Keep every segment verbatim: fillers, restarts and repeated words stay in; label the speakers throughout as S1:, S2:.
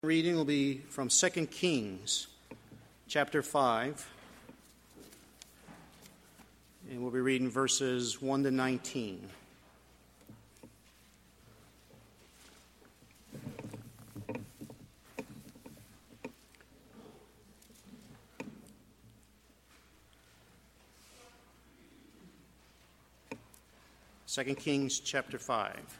S1: Reading will be from Second Kings, chapter five, and we'll be reading verses one to nineteen. Second Kings, chapter five.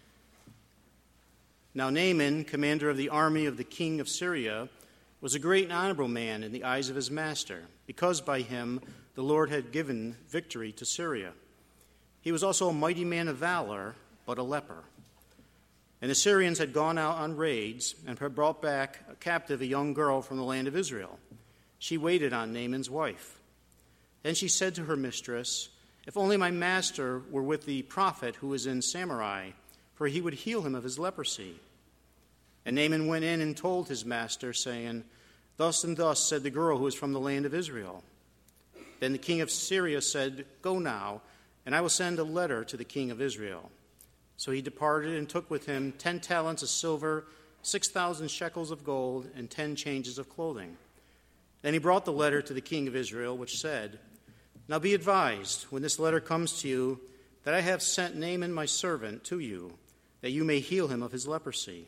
S1: Now Naaman, commander of the army of the king of Syria, was a great and honorable man in the eyes of his master, because by him the Lord had given victory to Syria. He was also a mighty man of valor, but a leper. And the Syrians had gone out on raids and had brought back a captive a young girl from the land of Israel. She waited on Naaman's wife. Then she said to her mistress, "If only my master were with the prophet who is in Samaria, for he would heal him of his leprosy." And Naaman went in and told his master, saying, "Thus and thus said the girl who is from the land of Israel." Then the king of Syria said, "Go now, and I will send a letter to the king of Israel." So he departed and took with him ten talents of silver, six thousand shekels of gold, and ten changes of clothing. Then he brought the letter to the king of Israel, which said, "Now be advised, when this letter comes to you, that I have sent Naaman my servant to you, that you may heal him of his leprosy."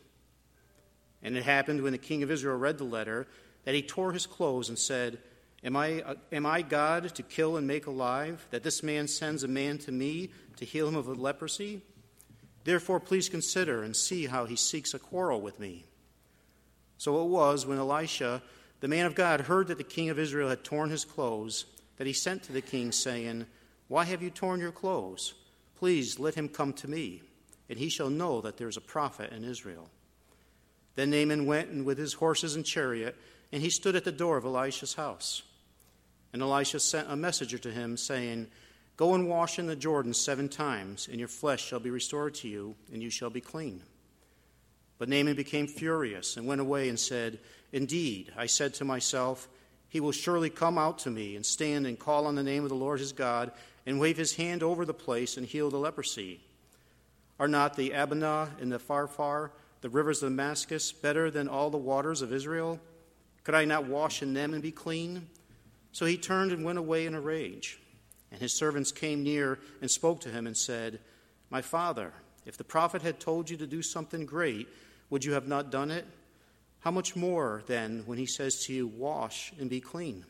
S1: And it happened when the king of Israel read the letter that he tore his clothes and said, Am I, uh, am I God to kill and make alive, that this man sends a man to me to heal him of a leprosy? Therefore please consider and see how he seeks a quarrel with me. So it was when Elisha, the man of God, heard that the king of Israel had torn his clothes, that he sent to the king, saying, "Why have you torn your clothes? Please let him come to me, and he shall know that there is a prophet in Israel." Then Naaman went and with his horses and chariot, and he stood at the door of Elisha's house. And Elisha sent a messenger to him, saying, "Go and wash in the Jordan seven times, and your flesh shall be restored to you, and you shall be clean." But Naaman became furious and went away and said, "Indeed, I said to myself, he will surely come out to me and stand and call on the name of the Lord his God and wave his hand over the place and heal the leprosy. Are not the Abana and the Pharpar, the rivers of Damascus, better than all the waters of Israel? Could I not wash in them and be clean?" So he turned and went away in a rage. And his servants came near and spoke to him and said, "My father, if the prophet had told you to do something great, would you have not done it? How much more, then, when he says to you, 'Wash and be clean'?"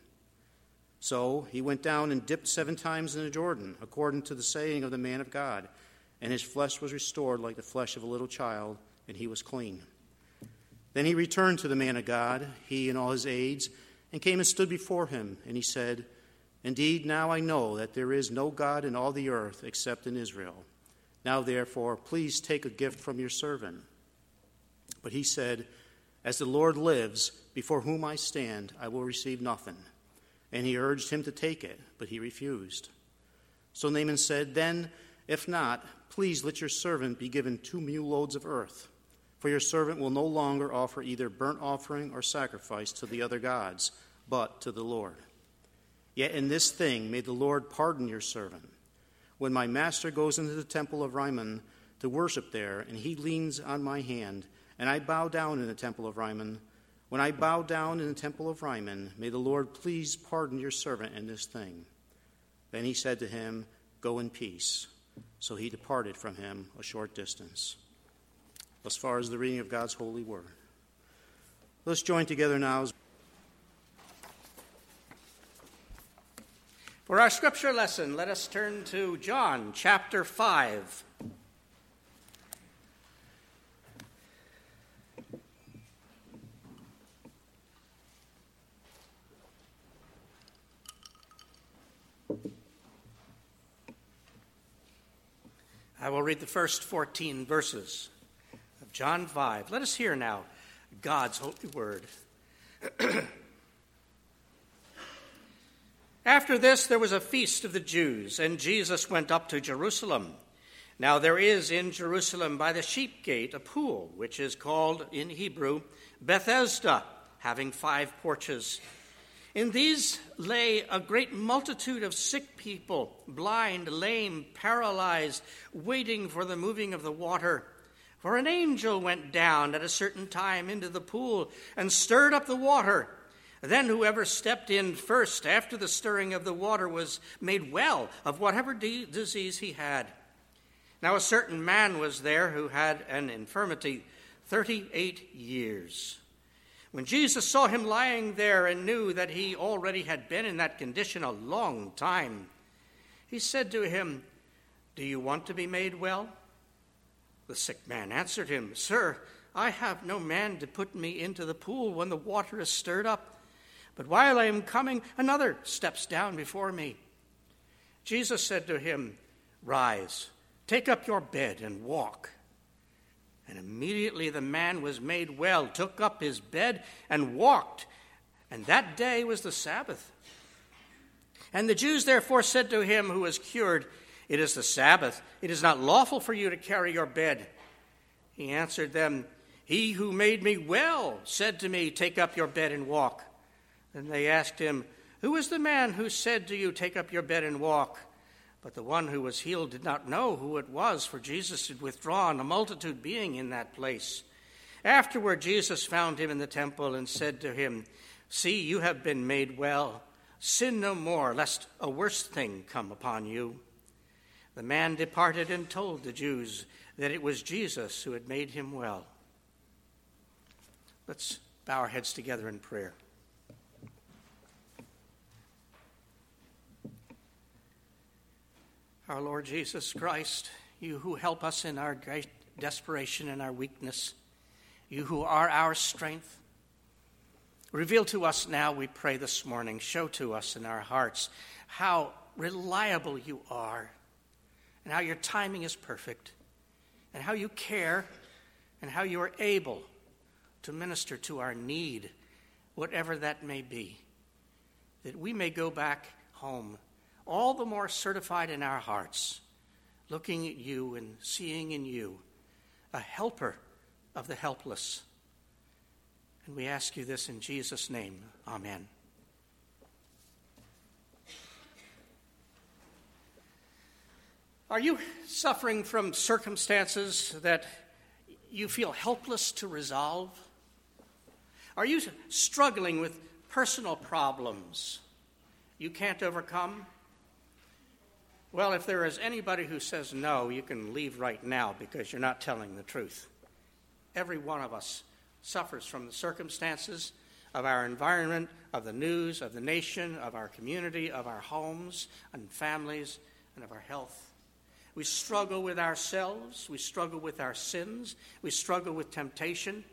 S1: So he went down and dipped seven times in the Jordan, according to the saying of the man of God, and his flesh was restored like the flesh of a little child, and he was clean. Then he returned to the man of God, he and all his aides, and came and stood before him, and he said, "Indeed, now I know that there is no God in all the earth except in Israel. Now, therefore, please take a gift from your servant." But he said, "As the Lord lives, before whom I stand, I will receive nothing." And he urged him to take it, but he refused. So Naaman said, "Then, if not, please let your servant be given two mule loads of earth, for your servant will no longer offer either burnt offering or sacrifice to the other gods, but to the Lord. Yet in this thing may the Lord pardon your servant. When my master goes into the temple of Rimmon to worship there, and he leans on my hand, and I bow down in the temple of Rimmon, when I bow down in the temple of Rimmon, may the Lord please pardon your servant in this thing." Then he said to him, "Go in peace." So he departed from him a short distance. As far as the reading of God's holy word. Let's join together now.
S2: For our scripture lesson, let us turn to John chapter five. I will read the first fourteen verses of John five. Let us hear now God's holy word. After this, there was a feast of the Jews, and Jesus went up to Jerusalem. Now there is in Jerusalem by the sheep gate a pool, which is called in Hebrew Bethesda, having five porches. In these lay a great multitude of sick people, blind, lame, paralyzed, waiting for the moving of the water. For an angel went down at a certain time into the pool and stirred up the water. Then whoever stepped in first after the stirring of the water was made well of whatever de- disease he had. Now a certain man was there who had an infirmity thirty-eight years. When Jesus saw him lying there and knew that he already had been in that condition a long time, he said to him, "Do you want to be made well?" The sick man answered him, "Sir, I have no man to put me into the pool when the water is stirred up. But while I am coming, another steps down before me." Jesus said to him, "Rise, take up your bed and walk." And immediately the man was made well, took up his bed and walked. And that day was the Sabbath. And the Jews therefore said to him who was cured, "It is the Sabbath. It is not lawful for you to carry your bed." He answered them, "He who made me well said to me, 'Take up your bed and walk.'" Then they asked him, "Who is the man who said to you, 'Take up your bed and walk'?" But the one who was healed did not know who it was, for Jesus had withdrawn, a multitude being in that place. Afterward Jesus found him in the temple and said to him, "See, you have been made well. Sin no more, lest a worse thing come upon you." The man departed and told the Jews that it was Jesus who had made him well. Let's bow our heads together in prayer. Our Lord Jesus Christ, you who help us in our great desperation and our weakness, you who are our strength, reveal to us now, we pray this morning, show to us in our hearts how reliable you are, and how your timing is perfect, and how you care, and how you are able to minister to our need, whatever that may be, that we may go back home all the more certified in our hearts, looking at you and seeing in you a helper of the helpless. And we ask you this in Jesus' name. Amen. Are you suffering from circumstances that you feel helpless to resolve? Are you struggling with personal problems you can't overcome? Well, if there is anybody who says no, you can leave right now because you're not telling the truth. Every one of us suffers from the circumstances of our environment, of the news, of the nation, of our community, of our homes and families, and of our health. We struggle with ourselves. We struggle with our sins. We struggle with temptation.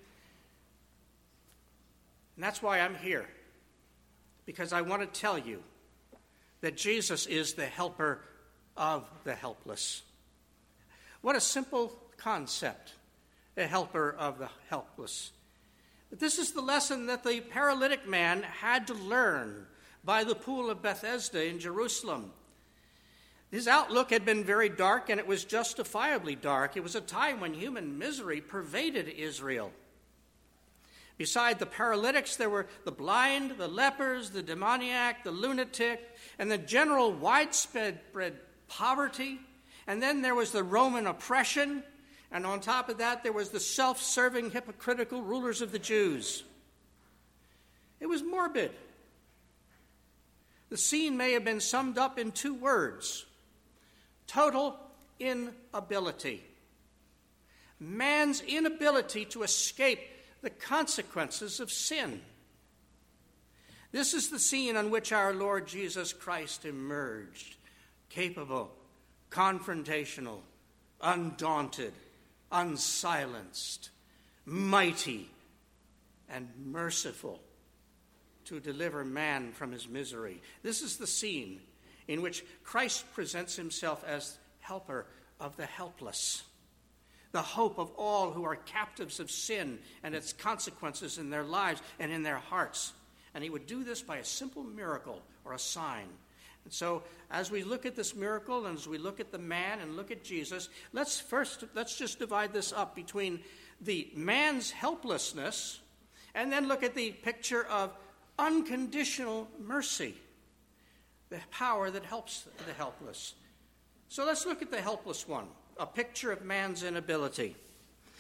S2: And that's why I'm here, because I want to tell you that Jesus is the helper of the helpless. What a simple concept, a helper of the helpless. But this is the lesson that the paralytic man had to learn by the pool of Bethesda in Jerusalem. His outlook had been very dark, and it was justifiably dark. It was a time when human misery pervaded Israel. Beside the paralytics, there were the blind, the lepers, the demoniac, the lunatic, and the general widespread poverty. And then there was the Roman oppression. And on top of that, there was the self-serving, hypocritical rulers of the Jews. It was morbid. The scene may have been summed up in two words: total inability. Man's inability to escape the consequences of sin. This is the scene on which our Lord Jesus Christ emerged, capable, confrontational, undaunted, unsilenced, mighty, and merciful to deliver man from his misery. This is the scene in which Christ presents himself as helper of the helpless, the hope of all who are captives of sin and its consequences in their lives and in their hearts. And he would do this by a simple miracle or a sign. And so as we look at this miracle and as we look at the man and look at Jesus, let's first, let's just divide this up between the man's helplessness and then look at the picture of unconditional mercy, the power that helps the helpless. So let's look at the helpless one, a picture of man's inability.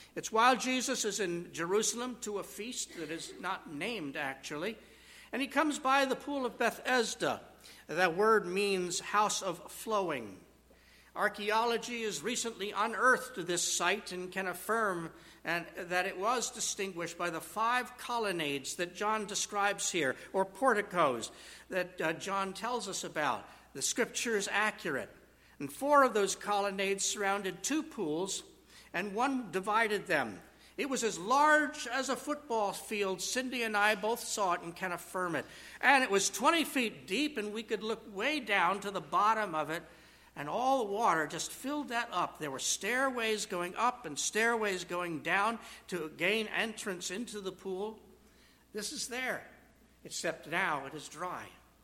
S2: It's while Jesus is in Jerusalem to a feast that is not named, actually, and he comes by the pool of Bethesda. That word means house of flowing. Archaeology has recently unearthed this site and can affirm and, that it was distinguished by the five colonnades that John describes here, or porticos that uh, John tells us about. The scripture is accurate. And four of those colonnades surrounded two pools, and one divided them. It was as large as a football field. Cindy and I both saw it and can affirm it. And it was twenty feet deep, and we could look way down to the bottom of it, and all the water just filled that up. There were stairways going up and stairways going down to gain entrance into the pool. This is there, except now it is dry.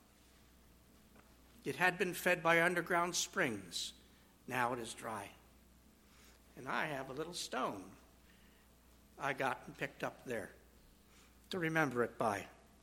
S2: It had been fed by underground springs. Now it is dry. And I have a little stone I got and picked up there to remember it by.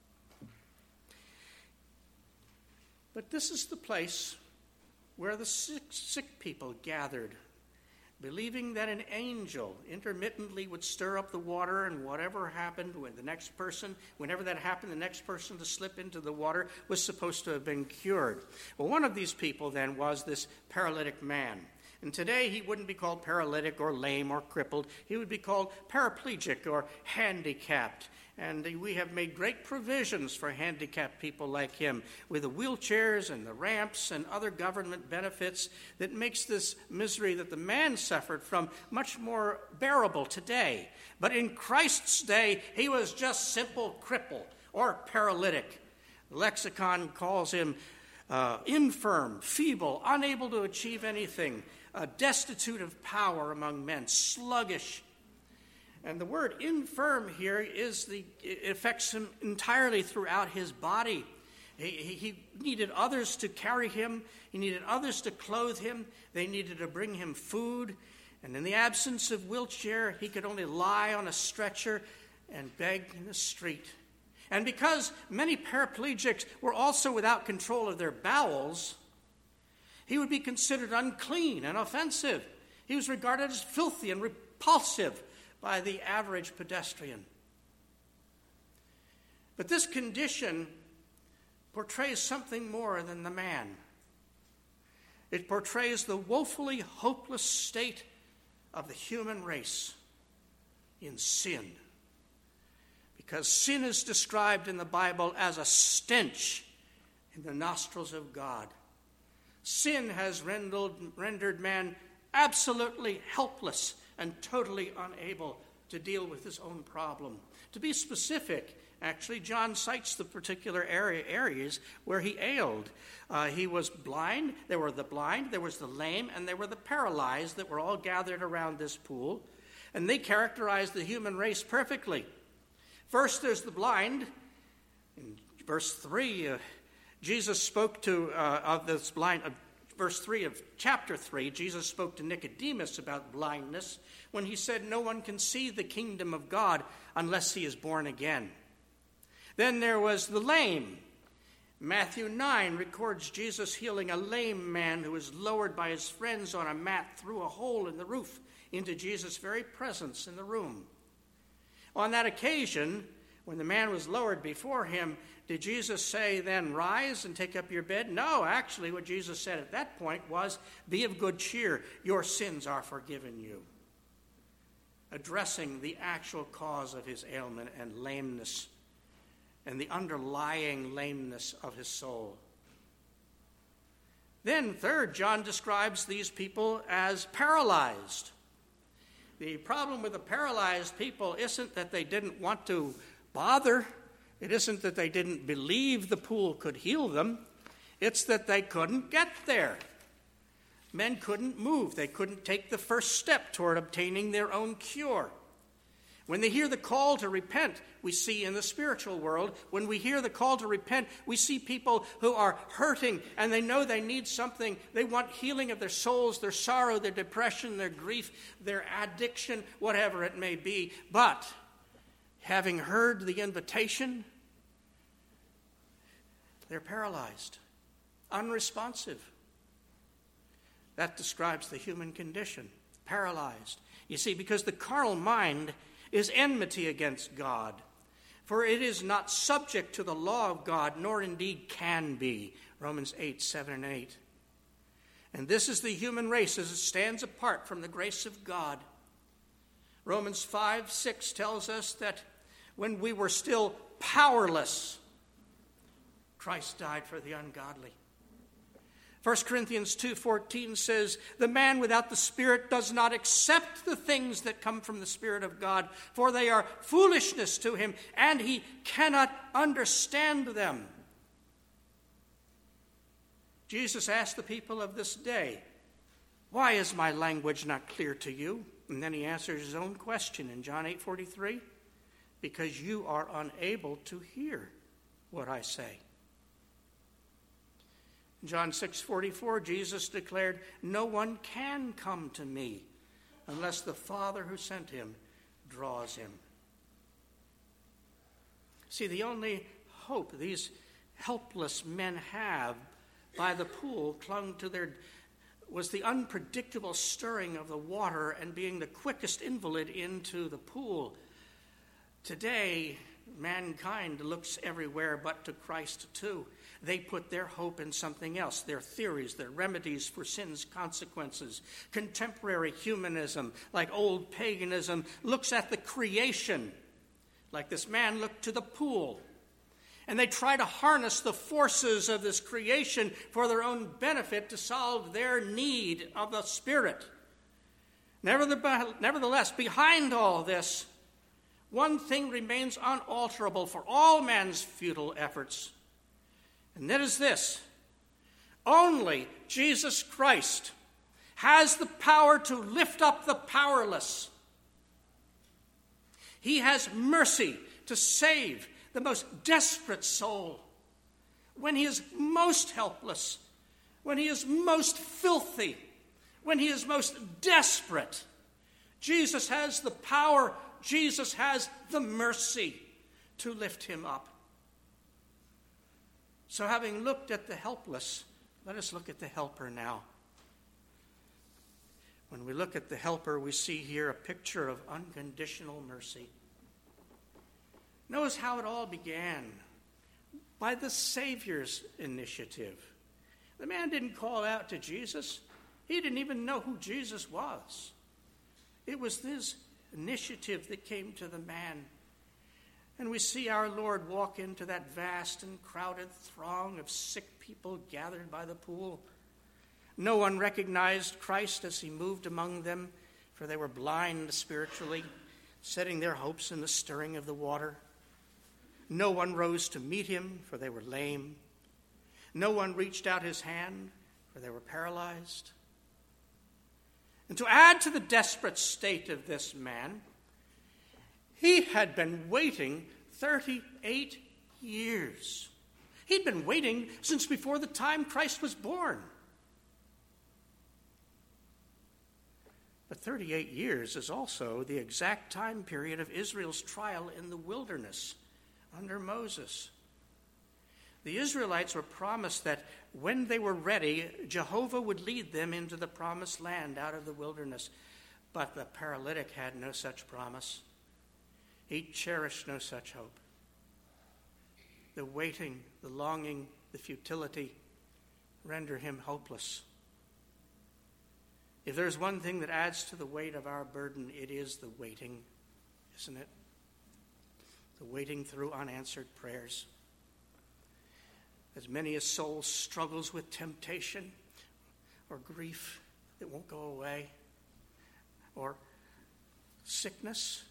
S2: But this is the place where the sick, sick people gathered, believing that an angel intermittently would stir up the water, and whatever happened when the next person, whenever that happened, the next person to slip into the water was supposed to have been cured. Well, one of these people then was this paralytic man. And today he wouldn't be called paralytic or lame or crippled. He would be called paraplegic or handicapped. And we have made great provisions for handicapped people like him with the wheelchairs and the ramps and other government benefits that makes this misery that the man suffered from much more bearable today. But in Christ's day, he was just simple cripple or paralytic. The lexicon calls him uh, infirm, feeble, unable to achieve anything, uh, destitute of power among men, sluggish. And the word infirm here is the, it affects him entirely throughout his body. He, he needed others to carry him. He needed others to clothe him. They needed to bring him food. And in the absence of wheelchair, he could only lie on a stretcher and beg in the street. And because many paraplegics were also without control of their bowels, he would be considered unclean and offensive. He was regarded as filthy and repulsive by the average pedestrian. But this condition portrays something more than the man. It portrays the woefully hopeless state of the human race in sin. Because sin is described in the Bible as a stench in the nostrils of God. Sin has rendered, rendered man absolutely helpless and totally unable to deal with his own problem. To be specific, actually, John cites the particular area, areas where he ailed. Uh, he was blind, there were the blind, there was the lame, and there were the paralyzed that were all gathered around this pool. And they characterized the human race perfectly. First, there's the blind. In verse three, uh, Jesus spoke to, uh, of this blind, uh, verse three of chapter three, Jesus spoke to Nicodemus about blindness when he said, no one can see the kingdom of God unless he is born again. Then there was the lame. Matthew nine records Jesus healing a lame man who was lowered by his friends on a mat through a hole in the roof into Jesus' very presence in the room. On that occasion, when the man was lowered before him, did Jesus say, then rise and take up your bed? No, actually what Jesus said at that point was, be of good cheer, your sins are forgiven you. Addressing the actual cause of his ailment and lameness and the underlying lameness of his soul. Then third, John describes these people as paralyzed. The problem with the paralyzed people isn't that they didn't want to bother. It isn't that they didn't believe the pool could heal them. It's that they couldn't get there. Men couldn't move. They couldn't take the first step toward obtaining their own cure. When they hear the call to repent, we see in the spiritual world, when we hear the call to repent, we see people who are hurting and they know they need something. They want healing of their souls, their sorrow, their depression, their grief, their addiction, whatever it may be. But having heard the invitation, they're paralyzed, unresponsive. That describes the human condition, paralyzed. You see, because the carnal mind is enmity against God, for it is not subject to the law of God, nor indeed can be. Romans eight, seven, and eight. And this is the human race as it stands apart from the grace of God. Romans five, six tells us that when we were still powerless, Christ died for the ungodly. First Corinthians two fourteen says, the man without the Spirit does not accept the things that come from the Spirit of God, for they are foolishness to him, and he cannot understand them. Jesus asked the people of this day, why is my language not clear to you? And then he answers his own question in John eight forty-three, because you are unable to hear what I say. John six forty-four, Jesus declared, no one can come to me unless the Father who sent him draws him. See, the only hope these helpless men have by the pool clung to their was the unpredictable stirring of the water and being the quickest invalid into the pool. Today, mankind looks everywhere but to Christ too. They put their hope in something else, their theories, their remedies for sin's consequences. Contemporary humanism, like old paganism, looks at the creation, like this man looked to the pool. And they try to harness the forces of this creation for their own benefit to solve their need of the Spirit. Nevertheless, behind all this, one thing remains unalterable for all man's futile efforts. And that is this: only Jesus Christ has the power to lift up the powerless. He has mercy to save the most desperate soul when he is most helpless, when he is most filthy, when he is most desperate. Jesus has the power, Jesus has the mercy to lift him up. So having looked at the helpless, let us look at the helper now. When we look at the helper, we see here a picture of unconditional mercy. Notice how it all began, by the Savior's initiative. The man didn't call out to Jesus. He didn't even know who Jesus was. It was his initiative that came to the man. And we see our Lord walk into that vast and crowded throng of sick people gathered by the pool. No one recognized Christ as he moved among them, for they were blind spiritually, setting their hopes in the stirring of the water. No one rose to meet him, for they were lame. No one reached out his hand, for they were paralyzed. And to add to the desperate state of this man, he had been waiting thirty-eight years. He'd been waiting since before the time Christ was born. But thirty-eight years is also the exact time period of Israel's trial in the wilderness under Moses. The Israelites were promised that when they were ready, Jehovah would lead them into the promised land out of the wilderness. But the paralytic had no such promise. He cherished no such hope. The waiting, the longing, the futility render him hopeless. If there's one thing that adds to the weight of our burden, it is the waiting, isn't it? The waiting through unanswered prayers. As many a soul struggles with temptation or grief that won't go away, or sickness,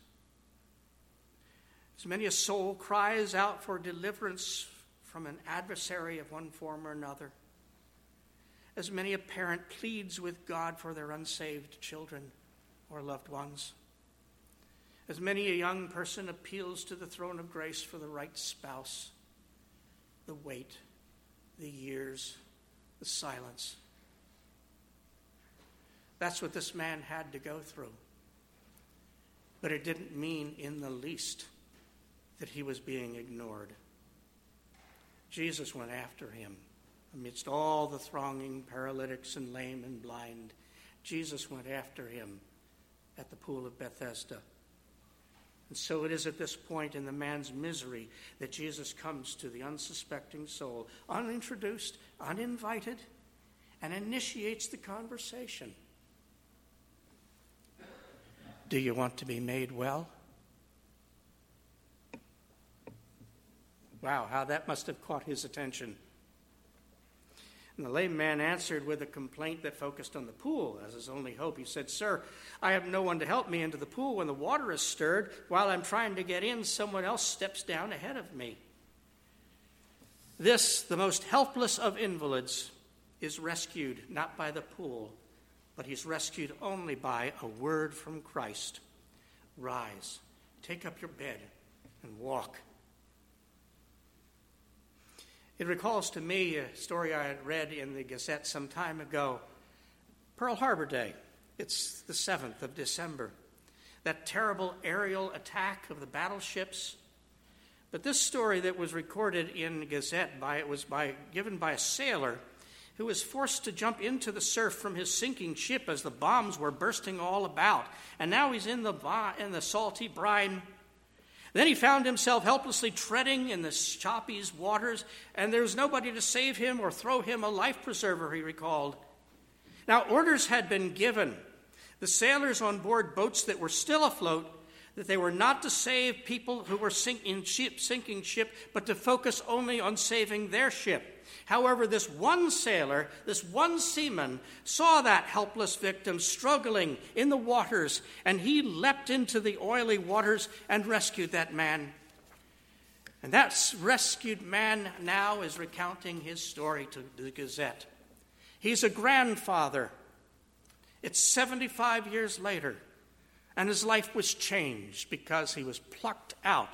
S2: as many a soul cries out for deliverance from an adversary of one form or another, as many a parent pleads with God for their unsaved children or loved ones, as many a young person appeals to the throne of grace for the right spouse, the wait, the years, the silence. That's what this man had to go through. But it didn't mean in the least that he was being ignored. Jesus went after him. Amidst all the thronging paralytics and lame and blind, Jesus went after him at the pool of Bethesda. And so it is at this point in the man's misery that Jesus comes to the unsuspecting soul, unintroduced, uninvited, and initiates the conversation. Do you want to be made well? Wow, how that must have caught his attention. And the lame man answered with a complaint that focused on the pool as his only hope. He said, "Sir, I have no one to help me into the pool when the water is stirred. While I'm trying to get in, someone else steps down ahead of me." This, the most helpless of invalids, is rescued not by the pool, but he's rescued only by a word from Christ. Rise, take up your bed, and walk. It recalls to me a story I had read in the Gazette some time ago. Pearl Harbor Day. It's the seventh of December. That terrible aerial attack of the battleships. But this story that was recorded in the Gazette, by, it was by, given by a sailor who was forced to jump into the surf from his sinking ship as the bombs were bursting all about. And now he's in the, in the salty brine. Then he found himself helplessly treading in the choppy waters, and there was nobody to save him or throw him a life preserver, he recalled. Now, orders had been given. The sailors on board boats that were still afloat, that they were not to save people who were sink- in ship, sinking ship, but to focus only on saving their ship. However, this one sailor, this one seaman, saw that helpless victim struggling in the waters, and he leapt into the oily waters and rescued that man. And that rescued man now is recounting his story to the Gazette. He's a grandfather. It's seventy-five years later, and his life was changed because he was plucked out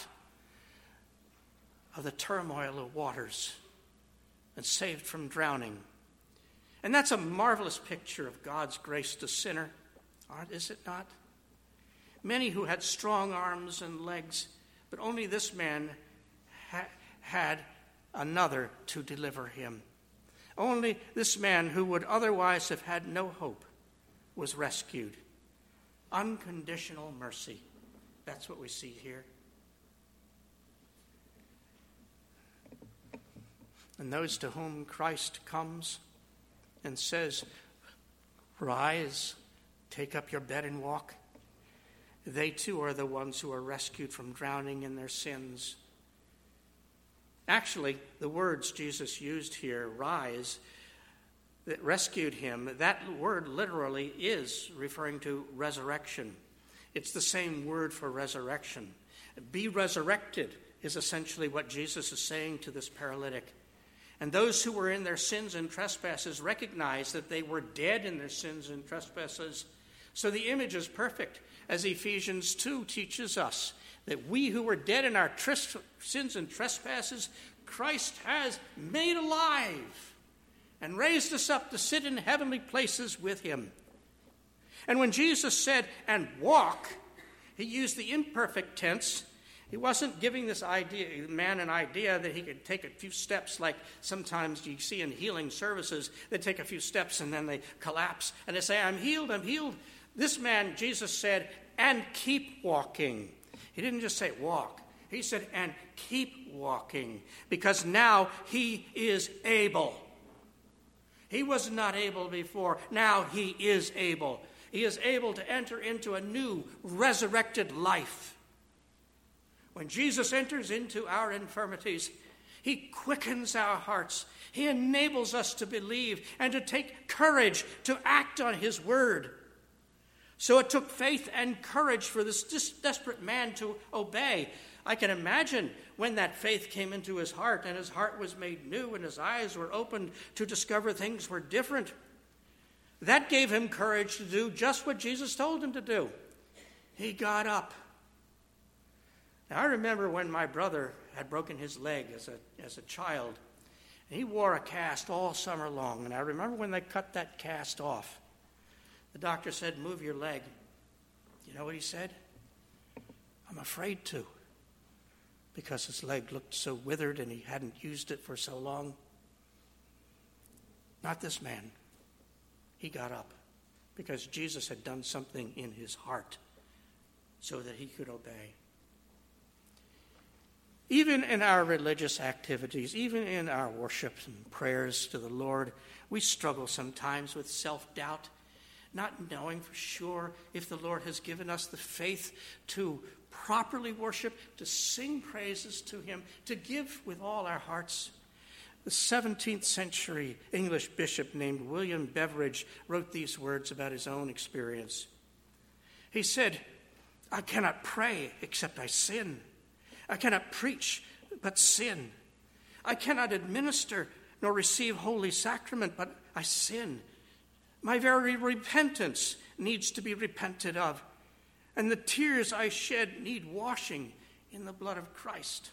S2: of the turmoil of waters and saved from drowning. And that's a marvelous picture of God's grace to sinner, is it not? Many who had strong arms and legs, but only this man ha- had another to deliver him. Only this man, who would otherwise have had no hope, was rescued. Unconditional mercy. That's what we see here. And those to whom Christ comes and says, "Rise, take up your bed and walk," they too are the ones who are rescued from drowning in their sins. Actually, the words Jesus used here, rise, that rescued him, that word literally is referring to resurrection. It's the same word for resurrection. Be resurrected is essentially what Jesus is saying to this paralytic. And those who were in their sins and trespasses recognized that they were dead in their sins and trespasses. So the image is perfect, as Ephesians two teaches us, that we who were dead in our tris- sins and trespasses, Christ has made alive and raised us up to sit in heavenly places with him. And when Jesus said, "and walk," he used the imperfect tense. He wasn't giving this idea, man an idea that he could take a few steps, like sometimes you see in healing services. They take a few steps and then they collapse and they say, "I'm healed, I'm healed." This man, Jesus said, "and keep walking." He didn't just say walk. He said, "and keep walking," because now he is able. He was not able before. Now he is able. He is able to enter into a new resurrected life. When Jesus enters into our infirmities, he quickens our hearts. He enables us to believe and to take courage to act on his word. So it took faith and courage for this desperate man to obey. I can imagine when that faith came into his heart and his heart was made new and his eyes were opened to discover things were different. That gave him courage to do just what Jesus told him to do. He got up. Now, I remember when my brother had broken his leg as a, as a child, and he wore a cast all summer long. And I remember when they cut that cast off, the doctor said, "Move your leg." You know what he said? "I'm afraid to," because his leg looked so withered and he hadn't used it for so long. Not this man. He got up because Jesus had done something in his heart so that he could obey. Even in our religious activities, even in our worship and prayers to the Lord, we struggle sometimes with self-doubt, not knowing for sure if the Lord has given us the faith to properly worship, to sing praises to him, to give with all our hearts. The seventeenth century English bishop named William Beveridge wrote these words about his own experience. He said, "I cannot pray except I sin. I cannot preach but sin. I cannot administer nor receive holy sacrament, but I sin. My very repentance needs to be repented of, and the tears I shed need washing in the blood of Christ."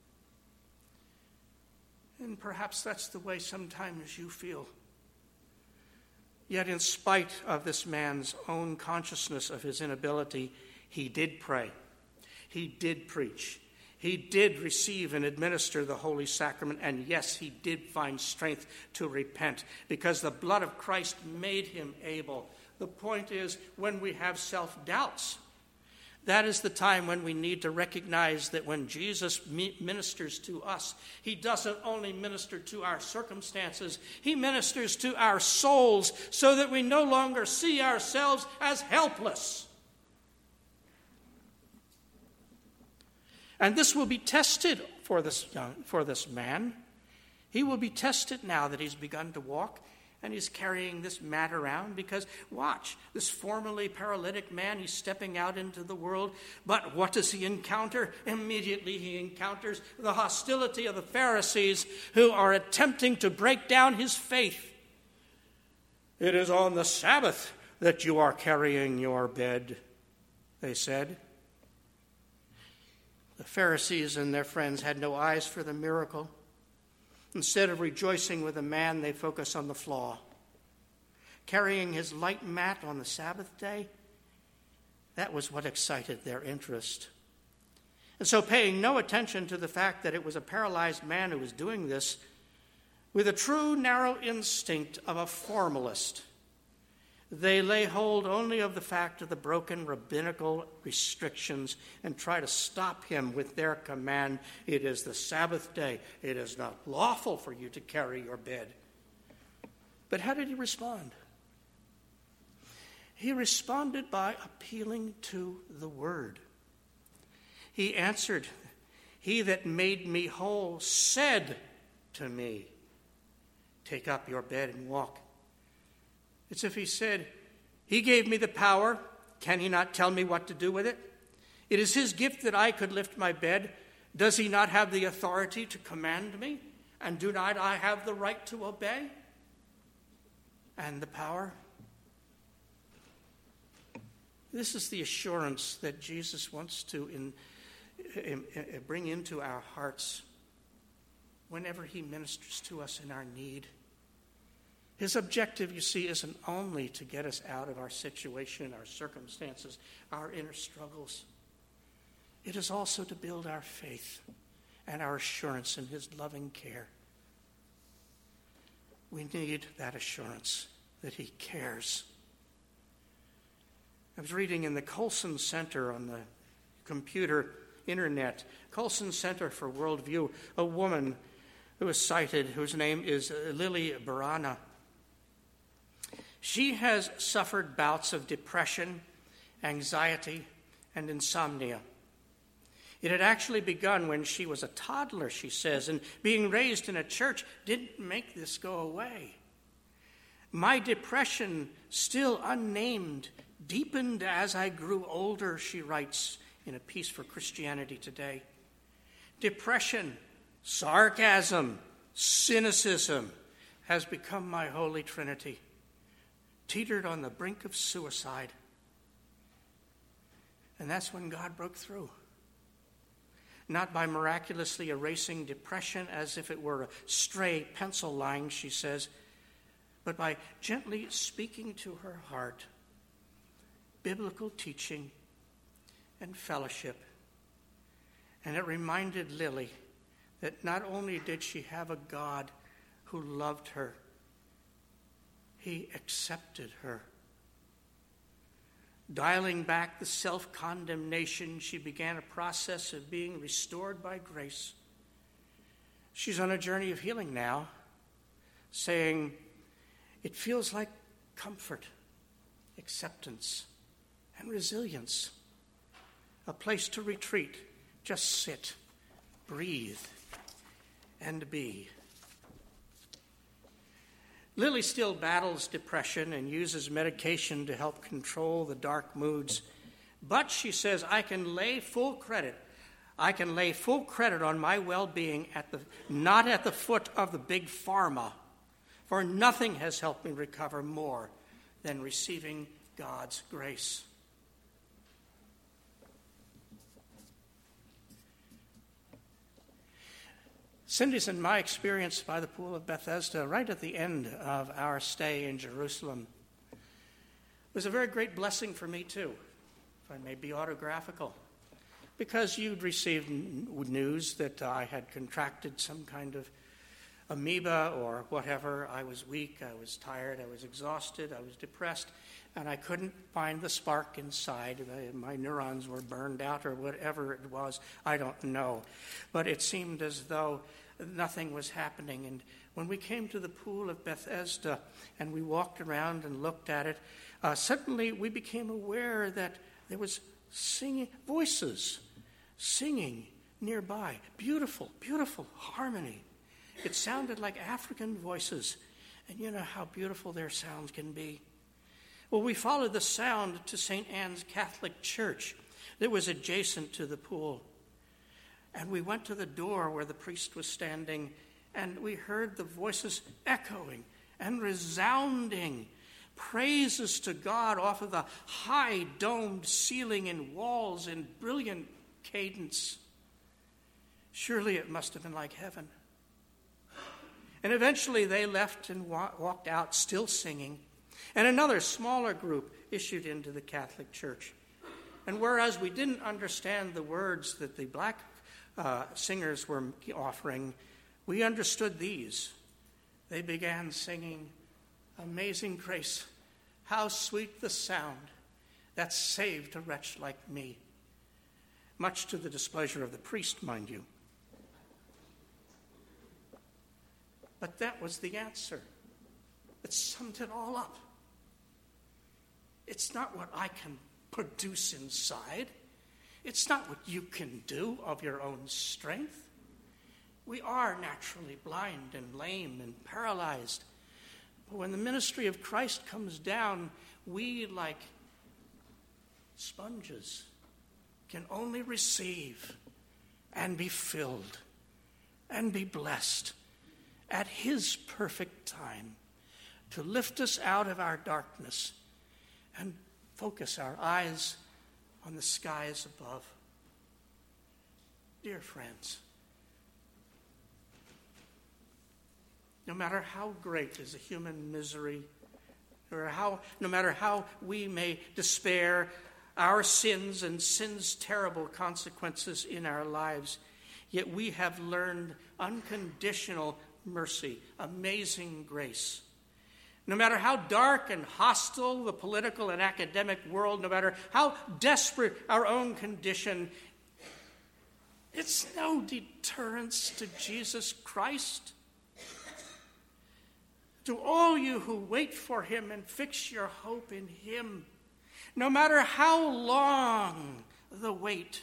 S2: And perhaps that's the way sometimes you feel. Yet in spite of this man's own consciousness of his inability, he did pray. He did preach. He did receive and administer the Holy Sacrament, and yes, he did find strength to repent because the blood of Christ made him able. The point is, when we have self-doubts, that is the time when we need to recognize that when Jesus ministers to us, he doesn't only minister to our circumstances, he ministers to our souls so that we no longer see ourselves as helpless. And this will be tested for this young, for this man. He will be tested now that he's begun to walk and he's carrying this mat around because, watch, this formerly paralytic man, he's stepping out into the world. But what does he encounter? Immediately he encounters the hostility of the Pharisees who are attempting to break down his faith. "It is on the Sabbath that you are carrying your bed," they said. The Pharisees and their friends had no eyes for the miracle. Instead of rejoicing with the man, they focus on the flaw. Carrying his light mat on the Sabbath day, that was what excited their interest. And so, paying no attention to the fact that it was a paralyzed man who was doing this, with a true narrow instinct of a formalist, they lay hold only of the fact of the broken rabbinical restrictions and try to stop him with their command, "It is the Sabbath day. It is not lawful for you to carry your bed." But how did he respond? He responded by appealing to the word. He answered, "He that made me whole said to me, 'Take up your bed and walk.'" It's as if he said, "He gave me the power. Can he not tell me what to do with it? It is his gift that I could lift my bed. Does he not have the authority to command me? And do not I have the right to obey? And the power?" This is the assurance that Jesus wants to in, in, in, bring into our hearts whenever he ministers to us in our need. His objective, you see, isn't only to get us out of our situation, our circumstances, our inner struggles. It is also to build our faith and our assurance in his loving care. We need that assurance that he cares. I was reading in the Colson Center on the computer internet, Colson Center for Worldview, a woman who was cited, whose name is Lily Barana. She has suffered bouts of depression, anxiety, and insomnia. It had actually begun when she was a toddler, she says, and being raised in a church didn't make this go away. "My depression, still unnamed, deepened as I grew older," she writes in A Piece for Christianity Today. "Depression, sarcasm, cynicism has become my holy trinity. Teetered on the brink of suicide." And that's when God broke through. Not by miraculously erasing depression as if it were a stray pencil line, she says, but by gently speaking to her heart biblical teaching and fellowship. And it reminded Lily that not only did she have a God who loved her, he accepted her Dialing back the self-condemnation, she began a process of being restored by grace. She's on a journey of healing now, saying, it feels like comfort, acceptance, and resilience. A place to retreat, just sit, breathe, and be. Lily still battles depression and uses medication to help control the dark moods. But she says, I can lay full credit. I can lay full credit on my well-being at the not at the foot of the big pharma, for nothing has helped me recover more than receiving God's grace. Cindy's and my experience by the Pool of Bethesda, right at the end of our stay in Jerusalem, was a very great blessing for me too, if I may be autographical, because you'd received news that I had contracted some kind of amoeba or whatever. I was weak, I was tired, I was exhausted, I was depressed, and I couldn't find the spark inside. My neurons were burned out or whatever it was. I don't know. But it seemed as though nothing was happening. And when we came to the Pool of Bethesda and we walked around and looked at it, uh, suddenly we became aware that there was singing voices, singing nearby. Beautiful, beautiful harmony. It sounded like African voices. And you know how beautiful their sounds can be. Well, we followed the sound to Saint Anne's Catholic Church that was adjacent to the pool. And we went to the door where the priest was standing, and we heard the voices echoing and resounding praises to God off of the high domed ceiling and walls in brilliant cadence. Surely it must have been like heaven. And eventually they left and wa- walked out still singing. And another smaller group issued into the Catholic Church. And whereas we didn't understand the words that the black uh, singers were offering, we understood these. They began singing, Amazing Grace, how sweet the sound that saved a wretch like me. Much to the displeasure of the priest, mind you. But that was the answer. It summed it all up. It's not what I can produce inside. It's not what you can do of your own strength. We are naturally blind and lame and paralyzed. But when the ministry of Christ comes down, we, like sponges, can only receive and be filled and be blessed at His perfect time to lift us out of our darkness and focus our eyes on the skies above. Dear friends, no matter how great is a human misery, or how, no matter how we may despair our sins and sin's terrible consequences in our lives, yet we have learned unconditional mercy, amazing grace. No matter how dark and hostile the political and academic world, no matter how desperate our own condition, it's no deterrence to Jesus Christ. To all you who wait for Him and fix your hope in Him, no matter how long the wait,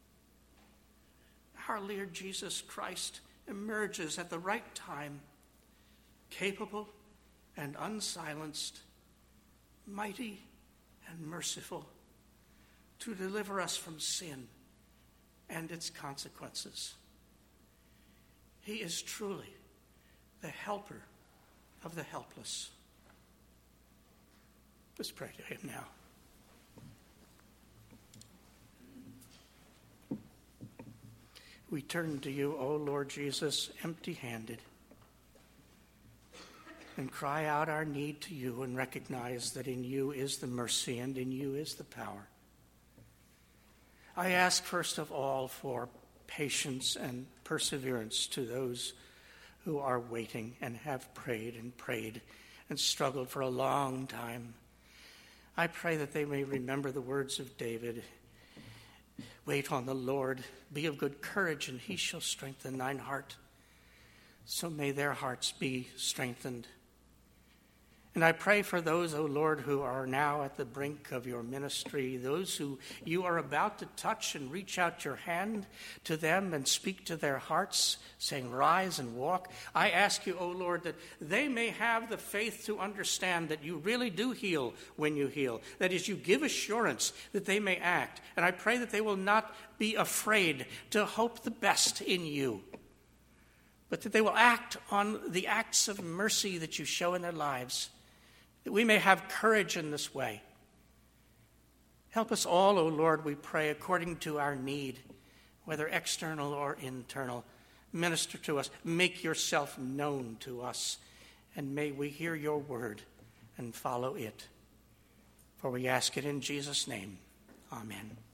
S2: our Lord Jesus Christ emerges at the right time, capable and unsilenced, mighty and merciful, to deliver us from sin and its consequences. He is truly the helper of the helpless. Let's pray to Him now. We turn to You, O Lord Jesus, empty-handed, and cry out our need to You and recognize that in You is the mercy and in You is the power. I ask first of all for patience and perseverance to those who are waiting and have prayed and prayed and struggled for a long time. I pray that they may remember the words of David. Wait on the Lord, be of good courage, and he shall strengthen thine heart. So may their hearts be strengthened. And I pray for those, O Lord, who are now at the brink of your ministry, those who you are about to touch and reach out your hand to them and speak to their hearts, saying, rise and walk. I ask you, O Lord, that they may have the faith to understand that you really do heal when you heal. That is, you give assurance that they may act. And I pray that they will not be afraid to hope the best in you, but that they will act on the acts of mercy that you show in their lives, that we may have courage in this way. Help us all, O Lord, we pray, according to our need, whether external or internal. Minister to us. Make yourself known to us. And may we hear your word and follow it. For we ask it in Jesus' name. Amen.